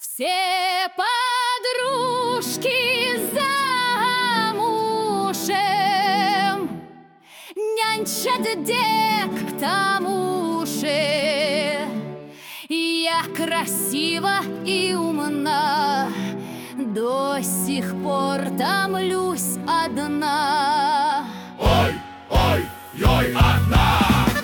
Все подружки замужем, нянчат дек к тому же. Я красива и умна, до сих пор томлюсь одна. Ой, ой, ой, одна!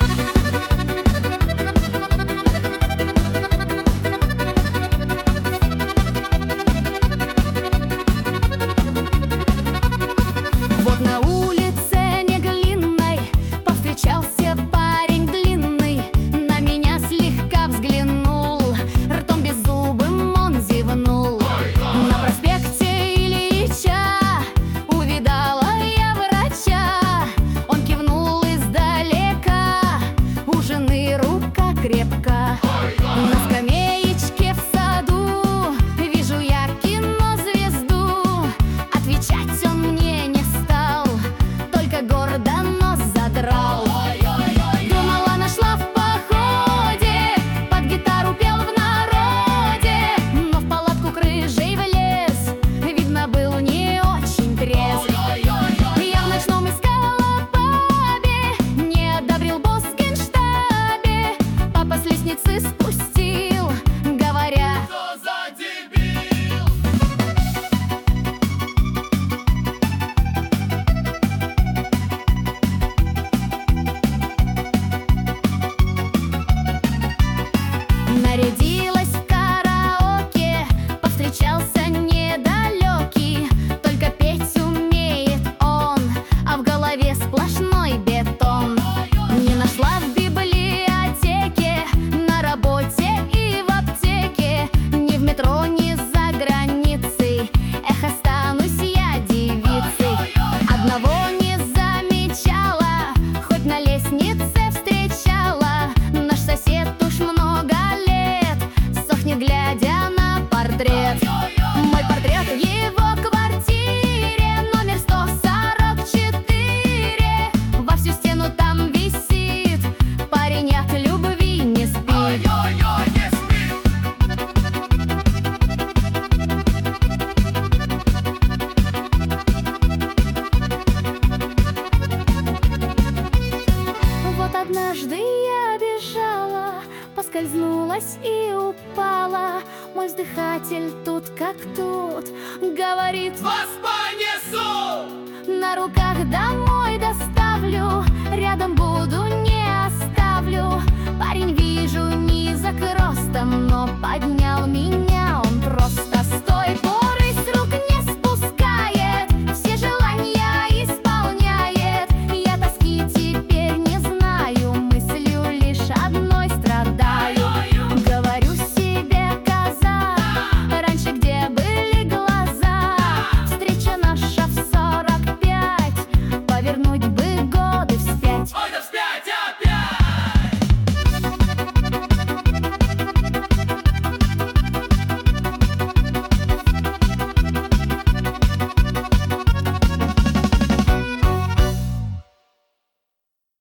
Вот на улице Неглинной повстречался парень длинный, на меня слегка взглянул, ртом беззубым он зевнул. На проспекте Ильича увидала я врача, он кивнул издалека, у жены рука крепка. На скамеечке в саду вижу я кинозвезду, отвечать он мне не стал, только гордо нос задрал. Думала, нашла в походе, под гитару пел в народе, но в палатку крыжей влез, видно, был не очень трезв. Я в ночном искала пабе, не одобрил босс в генштабе, папа с лестницы спустил, говоря: Что за дебил? Нарядилась в караоке, повстречался недалекий, только петь умеет он, а в голове сплошной бетон. Не нашла в библиотеке, на работе и в аптеке, ни в метро, ни за границей, эх, останусь я девицей. Одного не замечала, хоть на лестнице встречала, наш сосед уж много лет сохнет, глядя на портрет. Мой портрет в его квартире, номер 144, во всю стену там висит, парень от любви не спит. Ой-ой-ой, не спит! Вот однажды я бежала, поскользнулась и упала, мой вздыхатель тут как тут говорит: Вас понесу! на руках домой доставлю, рядом буду, не оставлю. Парень, вижу, низок ростом,